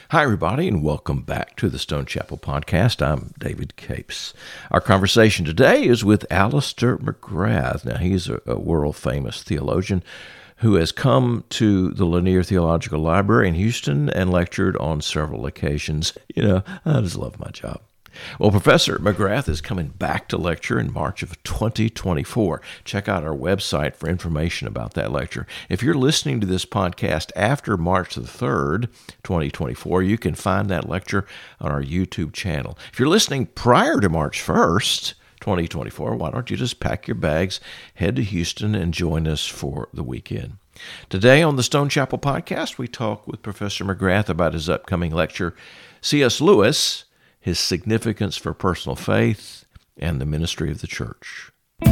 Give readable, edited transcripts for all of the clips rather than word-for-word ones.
Hi, everybody, and welcome back to the Stone Chapel Podcast. I'm David Capes. Our conversation today is with Alister McGrath. Now, he's a world-famous theologian who has come to the Lanier Theological Library in Houston and lectured on several occasions. You know, I just love my job. Well, Professor McGrath is coming back to lecture in March of 2024. Check out our website for information about that lecture. If you're listening to this podcast after March the 3rd, 2024, you can find that lecture on our YouTube channel. If you're listening prior to March 1st, 2024, why don't you just pack your bags, head to Houston, and join us for the weekend. Today on the Stone Chapel Podcast, we talk with Professor McGrath about his upcoming lecture, C.S. Lewis, His Significance for Personal Faith and the Ministry of the Church.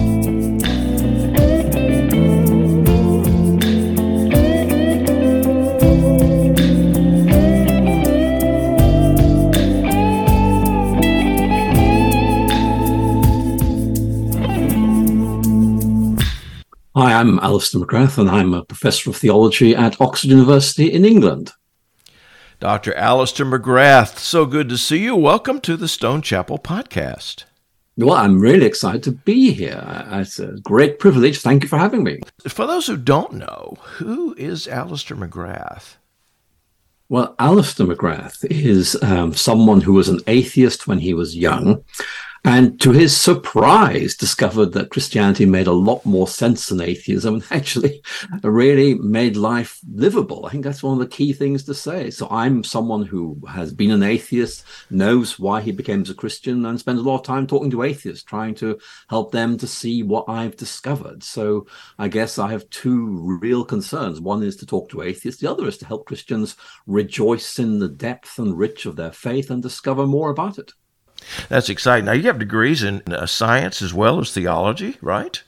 Hi, I'm Alister McGrath, and I'm a professor of theology at Oxford University in England. Dr. Alister McGrath, so good to see you. Welcome to the Stone Chapel Podcast. Well, I'm really excited to be here. It's a great privilege. Thank you for having me. For those who don't know, who is Alister McGrath? Well, Alister McGrath is someone who was an atheist when he was young, and to his surprise discovered that Christianity made a lot more sense than atheism and actually really made life livable. I think that's one of the key things to say. So I'm someone who has been an atheist, knows why he became a Christian, and spends a lot of time talking to atheists, trying to help them to see what I've discovered. So I guess I have two real concerns. One is to talk to atheists. The other is to help Christians rejoice in the depth and reach of their faith and discover more about it. That's exciting. Now, you have degrees in science as well as theology, right?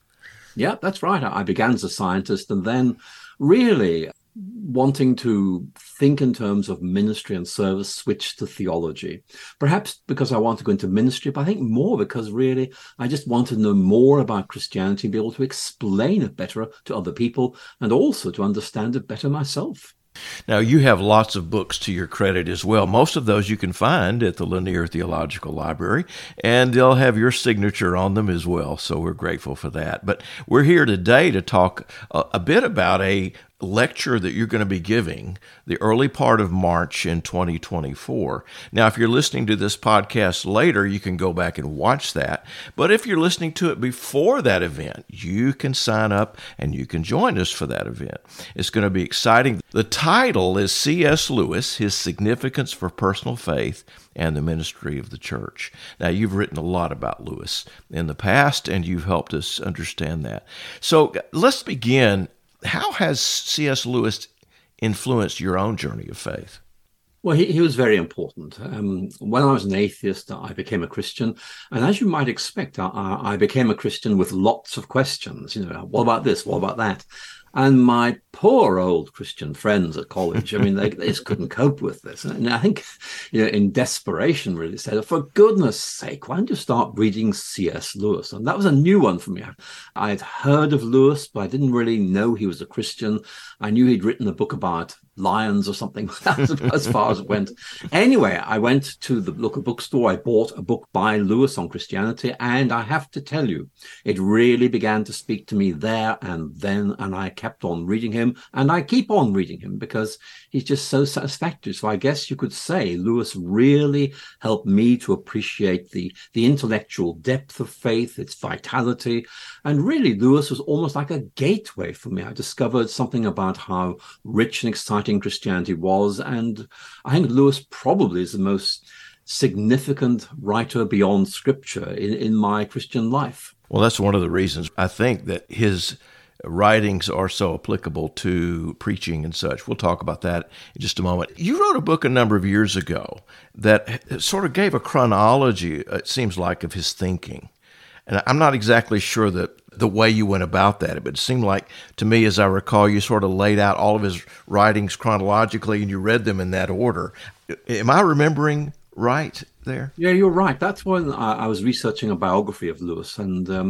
Yeah, that's right. I began as a scientist and then really wanting to think in terms of ministry and service, switched to theology. Perhaps because I want to go into ministry, but I think more because really I just want to know more about Christianity, be able to explain it better to other people and also to understand it better myself. Now, you have lots of books to your credit as well. Most of those you can find at the Lanier Theological Library, and they'll have your signature on them as well, so we're grateful for that. But we're here today to talk a bit about a lecture that you're going to be giving the early part of March in 2024. Now, if you're listening to this podcast later, you can go back and watch that. But if you're listening to it before that event, you can sign up and you can join us for that event. It's going to be exciting. The title is C.S. Lewis, His Significance for Personal Faith and the Ministry of the Church. Now, you've written a lot about Lewis in the past, and you've helped us understand that. So let's begin. How has C.S. Lewis influenced your own journey of faith? Well, he was very important. When I was an atheist, I became a Christian. And as you might expect, I became a Christian with lots of questions. You know, what about this? What about that? And my poor old Christian friends at college, I mean, they just couldn't cope with this. And I think, you know, in desperation, really said, for goodness sake, why don't you start reading C.S. Lewis? And that was a new one for me. I had heard of Lewis, but I didn't really know he was a Christian. I knew he'd written a book about lions or something. That was as far as it went. Anyway, I went to the local bookstore. I bought a book by Lewis on Christianity. And I have to tell you, it really began to speak to me there and then. And I kept on reading him. And I keep on reading him because he's just so satisfactory. So I guess you could say Lewis really helped me to appreciate the intellectual depth of faith, its vitality. And really, Lewis was almost like a gateway for me. I discovered something about how rich and exciting Christianity was. And I think Lewis probably is the most significant writer beyond Scripture in my Christian life. Well, that's one of the reasons I think that his writings are so applicable to preaching and such. We'll talk about that in just a moment. You wrote a book a number of years ago that sort of gave a chronology, it seems like, of his thinking. And I'm not exactly sure that the way you went about that, but it seemed like, to me, as I recall, you sort of laid out all of his writings chronologically and you read them in that order. Am I remembering right there? Yeah, you're right. That's when I was researching a biography of Lewis, and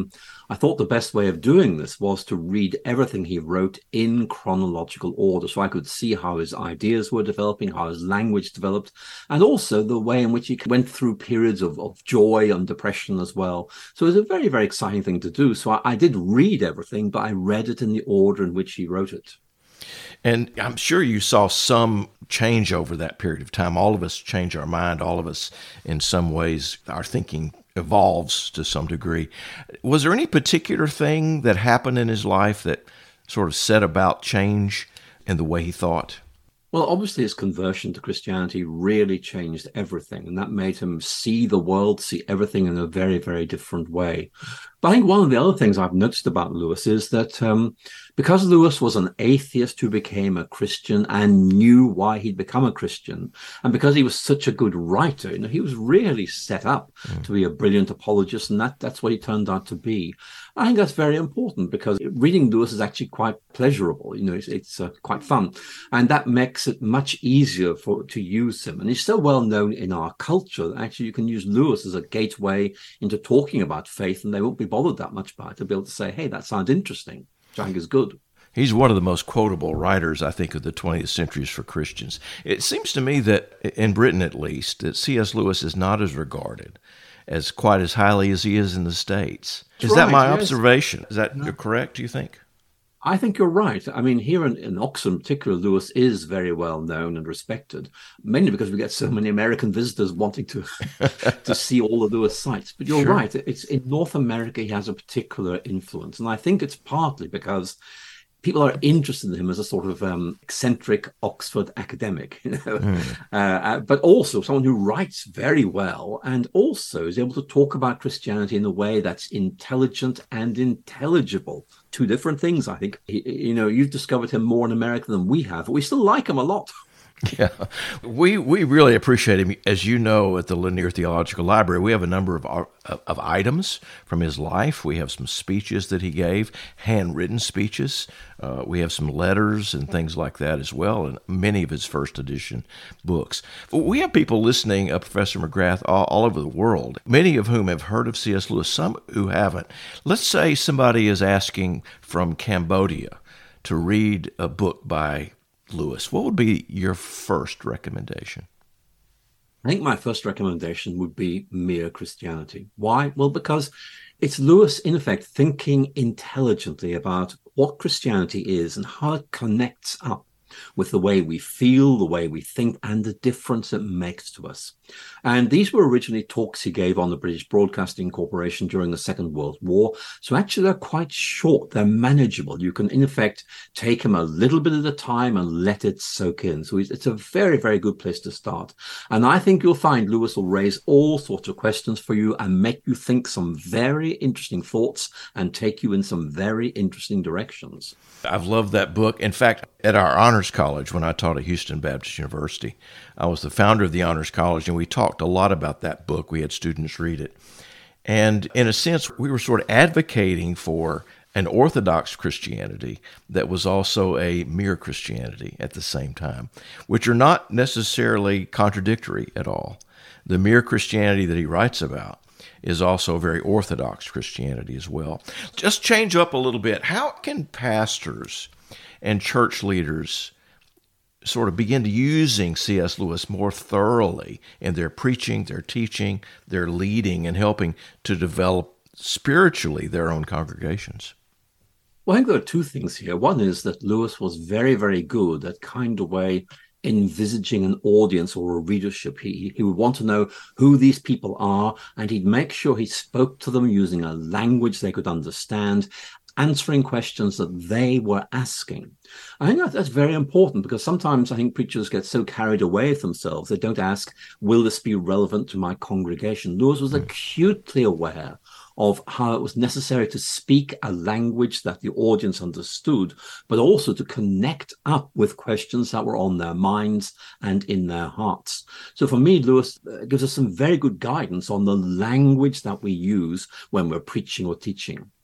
I thought the best way of doing this was to read everything he wrote in chronological order, so I could see how his ideas were developing, how his language developed, and also the way in which he went through periods of joy and depression as well. So it was a very, very exciting thing to do. So I did read everything, but I read it in the order in which he wrote it. And I'm sure you saw some change over that period of time. All of us change our mind. All of us, in some ways, our thinking evolves to some degree. Was there any particular thing that happened in his life that sort of set about change in the way he thought? Well, obviously, his conversion to Christianity really changed everything, and that made him see the world, see everything in a very, very different way. But I think one of the other things I've noticed about Lewis is that because Lewis was an atheist who became a Christian and knew why he'd become a Christian, and because he was such a good writer, he was really set up to be a brilliant apologist, and that's what he turned out to be. I think that's very important because reading Lewis is actually quite pleasurable. It's quite fun, and that makes it much easier to use him. And he's so well known in our culture that actually you can use Lewis as a gateway into talking about faith, and they won't be bothered that much by it. They'll be able to say, hey, that sounds interesting, which I think is good. He's one of the most quotable writers, I think, of the 20th centuries for Christians. It seems to me that, in Britain at least, that C.S. Lewis is not as regarded as quite as highly as he is in the States. Is that my observation? Is that correct, do you think? I think you're right. I mean, here in Oxford in particular, Lewis is very well known and respected, mainly because we get so many American visitors wanting to to see all the Lewis sites. But you're right. It's in North America, he has a particular influence. And I think it's partly because people are interested in him as a sort of eccentric Oxford academic, but also someone who writes very well and also is able to talk about Christianity in a way that's intelligent and intelligible. Two different things, I think. You've discovered him more in America than we have, but we still like him a lot. Yeah, we really appreciate him. As you know, at the Lanier Theological Library, we have a number of items from his life. We have some speeches that he gave, handwritten speeches. We have some letters and things like that as well, and many of his first edition books. We have people listening, Professor McGrath, all over the world, many of whom have heard of C.S. Lewis, some who haven't. Let's say somebody is asking from Cambodia to read a book by Lewis. What would be your first recommendation? I think my first recommendation would be Mere Christianity. Why? Well, because it's Lewis, in effect, thinking intelligently about what Christianity is and how it connects up with the way we feel, the way we think, and the difference it makes to us. And these were originally talks he gave on the British Broadcasting Corporation during the Second World War. So actually, they're quite short. They're manageable. You can, in effect, take them a little bit at a time and let it soak in. So it's a very, very good place to start. And I think you'll find Lewis will raise all sorts of questions for you and make you think some very interesting thoughts and take you in some very interesting directions. I've loved that book. In fact, at our Honors College, when I taught at Houston Baptist University, I was the founder of the Honors College, and we talked a lot about that book. We had students read it. And in a sense, we were sort of advocating for an Orthodox Christianity that was also a mere Christianity at the same time, which are not necessarily contradictory at all. The mere Christianity that he writes about is also very Orthodox Christianity as well. Just change up a little bit. How can pastors and church leaders sort of begin using C.S. Lewis more thoroughly in their preaching, their teaching, their leading, and helping to develop spiritually their own congregations? Well, I think there are two things here. One is that Lewis was very, very good at kind of way envisaging an audience or a readership. He would want to know who these people are, and he'd make sure he spoke to them using a language they could understand, answering questions that they were asking. I think that's very important because sometimes I think preachers get so carried away with themselves, they don't ask, will this be relevant to my congregation? Lewis was acutely aware of how it was necessary to speak a language that the audience understood, but also to connect up with questions that were on their minds and in their hearts. So for me, Lewis gives us some very good guidance on the language that we use when we're preaching or teaching.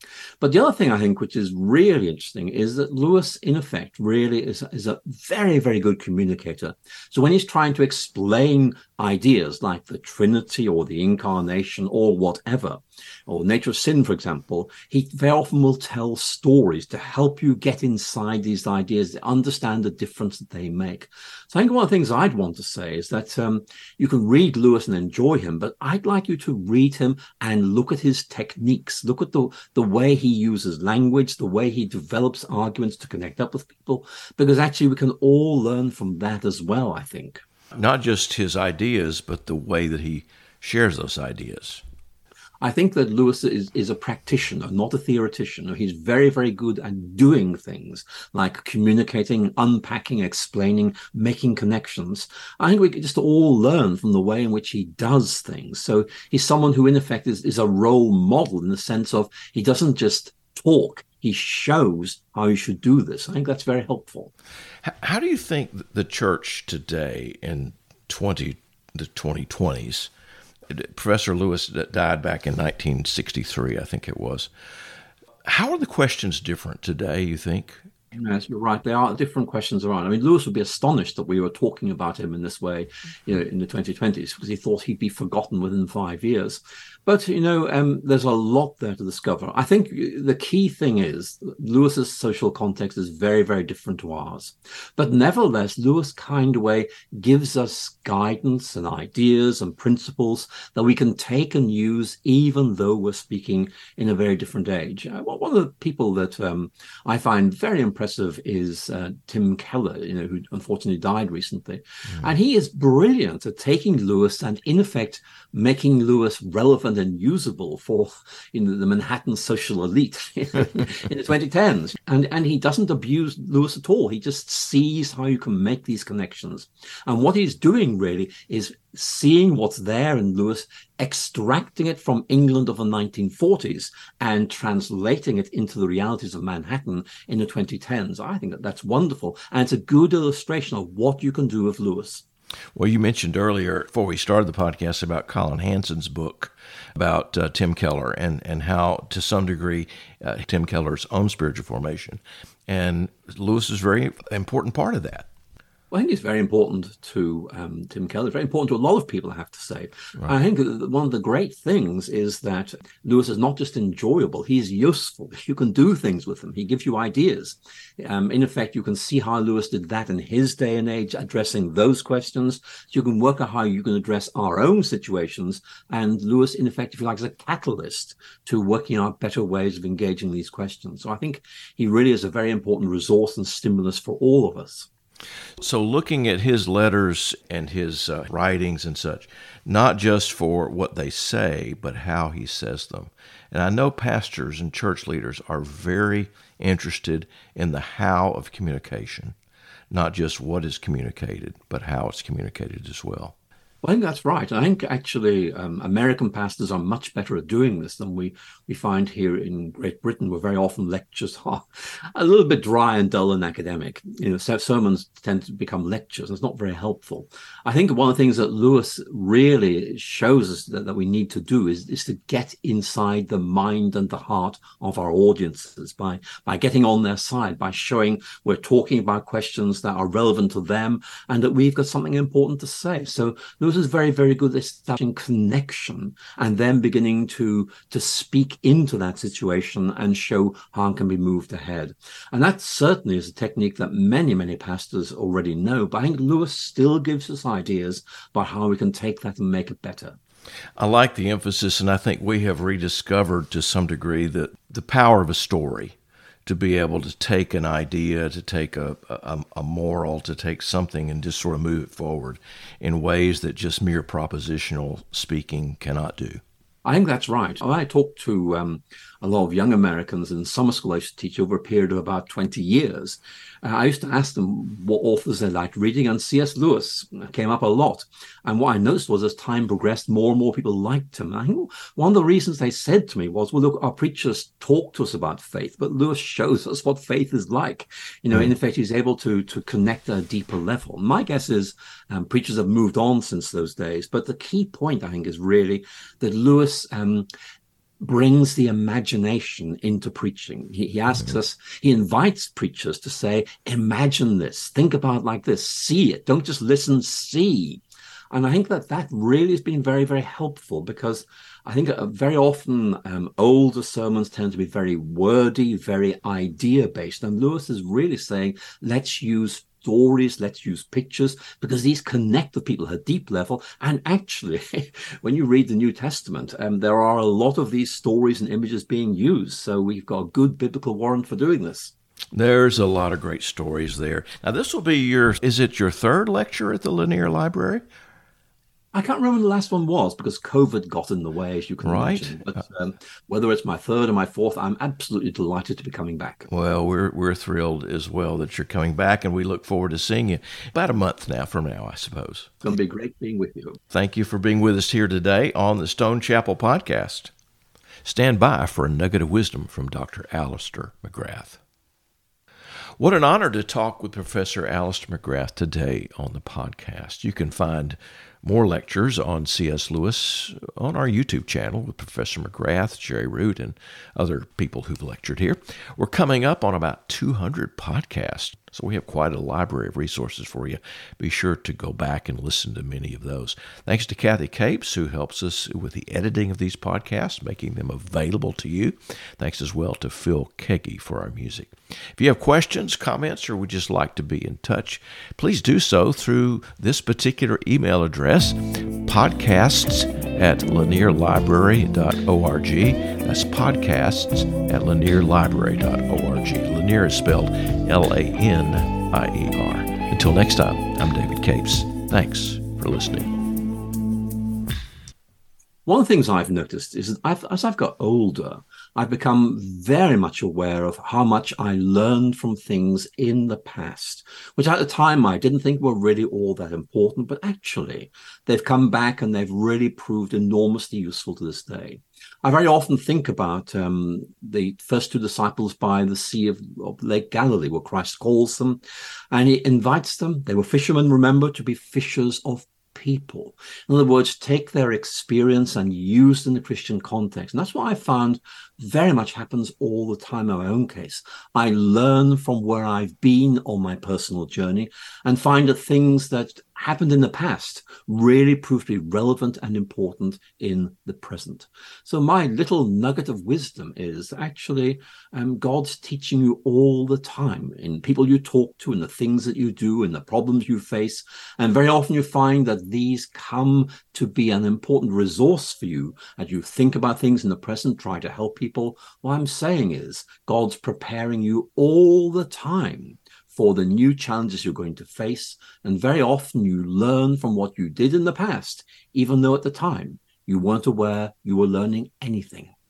But the other thing I think, which is really interesting, is that Lewis, in effect, really is a very, very good communicator. So when he's trying to explain ideas like the Trinity or the Incarnation or whatever, or nature of sin, for example, he very often will tell stories to help you get inside these ideas, understand the difference that they make. So I think one of the things I'd want to say is that you can read Lewis and enjoy him, but I'd like you to read him and look at his techniques, look at the way he uses language, the way he develops arguments to connect up with people, because actually we can all learn from that as well, I think. Not just his ideas, but the way that he shares those ideas. I think that Lewis is a practitioner, not a theoretician. He's very, very good at doing things like communicating, unpacking, explaining, making connections. I think we could just all learn from the way in which he does things. So he's someone who, in effect, is a role model in the sense of he doesn't just talk, he shows how you should do this. I think that's very helpful. How do you think the church today in the 2020s, Professor Lewis died back in 1963, I think it was. How are the questions different today, you think? Yes, you're right. There are different questions around. I mean, Lewis would be astonished that we were talking about him in this way, in the 2020s, because he thought he'd be forgotten within 5 years. But, there's a lot there to discover. I think the key thing is Lewis's social context is very, very different to ours. But nevertheless, Lewis kind of way gives us guidance and ideas and principles that we can take and use, even though we're speaking in a very different age. One of the people that I find very impressive is Tim Keller, who unfortunately died recently. And he is brilliant at taking Lewis and, in effect, making Lewis relevant and usable for the Manhattan social elite in the 2010s. And he doesn't abuse Lewis at all. He just sees how you can make these connections. And what he's doing really is seeing what's there in Lewis, extracting it from England of the 1940s and translating it into the realities of Manhattan in the 2010s. I think that's wonderful. And it's a good illustration of what you can do with Lewis. Well, you mentioned earlier, before we started the podcast, about Colin Hansen's book about Tim Keller and how, to some degree, Tim Keller's own spiritual formation. And Lewis is a very important part of that. Well, I think it's very important to Tim Keller. It's very important to a lot of people, I have to say. Right. I think one of the great things is that Lewis is not just enjoyable, he's useful. You can do things with him. He gives you ideas. In effect, you can see how Lewis did that in his day and age, addressing those questions. So you can work out how you can address our own situations. And Lewis, in effect, if you like, is a catalyst to working out better ways of engaging these questions. So I think he really is a very important resource and stimulus for all of us. So looking at his letters and his writings and such, not just for what they say, but how he says them. And I know pastors and church leaders are very interested in the how of communication, not just what is communicated, but how it's communicated as well. I think that's right. I think actually American pastors are much better at doing this than we find here in Great Britain, where very often lectures are a little bit dry and dull and academic. Sermons tend to become lectures, and it's not very helpful. I think one of the things that Lewis really shows us that we need to do is to get inside the mind and the heart of our audiences by getting on their side, by showing we're talking about questions that are relevant to them and that we've got something important to say. So Lewis is very, very good at establishing connection and then beginning to speak into that situation and show how it can be moved ahead. And that certainly is a technique that many, many pastors already know. But I think Lewis still gives us ideas about how we can take that and make it better. I like the emphasis, and I think we have rediscovered to some degree the power of a story, to be able to take an idea, to take a moral, to take something and just sort of move it forward in ways that just mere propositional speaking cannot do. I think that's right. I talked to a lot of young Americans in summer school I used to teach over a period of about 20 years. I used to ask them what authors they liked reading, and C.S. Lewis came up a lot. And what I noticed was as time progressed, more and more people liked him. And I think one of the reasons they said to me was, well, look, our preachers talk to us about faith, but Lewis shows us what faith is like. In effect, he's able to connect at a deeper level. My guess is preachers have moved on since those days. But the key point, I think, is really that Lewis brings the imagination into preaching. He asks us, he invites preachers to say, imagine this, think about it like this, see it, don't just listen, see. And I think that really has been very, very helpful, because I think very often older sermons tend to be very wordy, very idea-based. And Lewis is really saying, let's use stories, let's use pictures, because these connect with people at a deep level. And actually, when you read the New Testament, there are a lot of these stories and images being used. So we've got a good biblical warrant for doing this. There's a lot of great stories there. Now, this will be is it your third lecture at the Lanier Library? I can't remember when the last one was, because COVID got in the way, as you can imagine. But whether it's my third or my fourth, I'm absolutely delighted to be coming back. Well, we're thrilled as well that you're coming back, and we look forward to seeing you about a month from now, I suppose. It's going to be great being with you. Thank you for being with us here today on the Stone Chapel Podcast. Stand by for a nugget of wisdom from Dr. Alister McGrath. What an honor to talk with Professor Alister McGrath today on the podcast. You can find more lectures on C.S. Lewis on our YouTube channel with Professor McGrath, Jerry Root, and other people who've lectured here. We're coming up on about 200 podcasts, so we have quite a library of resources for you. Be sure to go back and listen to many of those. Thanks to Kathy Capes, who helps us with the editing of these podcasts, making them available to you. Thanks as well to Phil Keggy for our music. If you have questions, comments, or would just like to be in touch, please do so through this particular email address, podcasts@lanierlibrary.org. That's podcasts@lanierlibrary.org. Lanier is spelled Lanier. Until next time, I'm David Capes. Thanks for listening. One of the things I've noticed is that as I've got older, I've become very much aware of how much I learned from things in the past, which at the time I didn't think were really all that important, but actually they've come back and they've really proved enormously useful to this day. I very often think about the first two disciples by the Sea of Lake Galilee, where Christ calls them and he invites them. They were fishermen, remember, to be fishers of people. In other words, take their experience and use it in the Christian context. And that's what I found very much happens all the time in my own case. I learn from where I've been on my personal journey and find that things that happened in the past really prove to be relevant and important in the present. So my little nugget of wisdom is actually God's teaching you all the time in people you talk to, in the things that you do, in the problems you face. And very often you find that these come to be an important resource for you as you think about things in the present, try to help people. What I'm saying is God's preparing you all the time for the new challenges you're going to face. And very often you learn from what you did in the past, even though at the time you weren't aware you were learning anything.